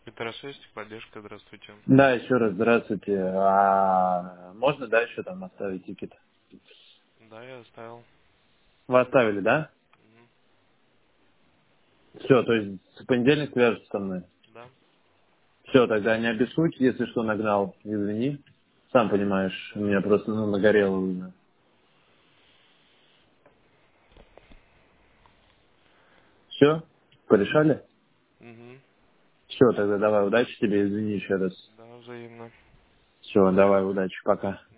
Петрашевский, поддержка, здравствуйте. Да, еще раз здравствуйте. Можно, да, еще там оставить тикет? Да, я оставил. Вы оставили, да? Мгм. Все, то есть в понедельник свяжется со мной. Да. Все, тогда не обессудь, если что нагнал, извини. Сам понимаешь, у Да. меня просто, нагорело уже. Все? Порешали? Угу. Все, тогда давай, удачи тебе, извини еще раз. Да, взаимно. Все, давай, удачи, пока.